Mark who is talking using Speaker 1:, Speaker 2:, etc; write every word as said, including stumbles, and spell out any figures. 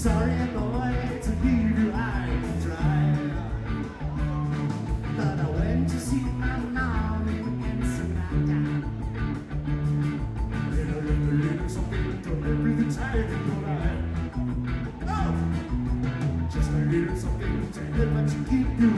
Speaker 1: sorry boy to hear you high and dry, but I went to see my mom in Sonata. And I left a little something to every time in your life. Oh, just a little something to help you keep you